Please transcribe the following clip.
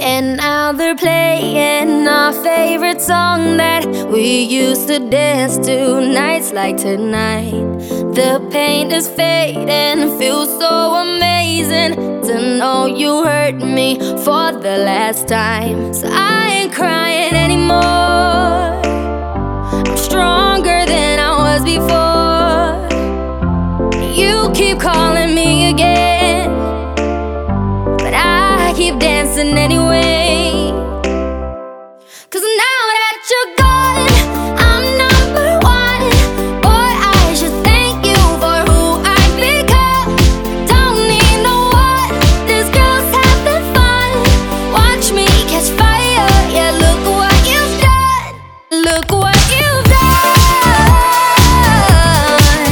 And now they're playing our favorite song that we used to dance to nights like tonight. The pain is fading, feels so amazing to know you hurt me for the last time. So I ain't crying anymore, I'm stronger than I was before. You keep calling me again, but I keep dancing anyway.